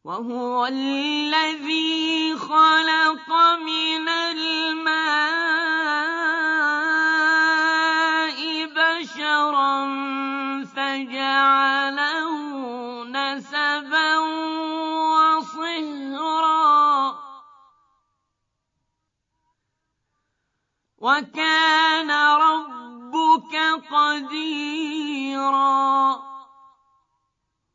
وهو الذي خلق من الماء بشرا فجعله نسبا وصهرا وكان ربك قديرا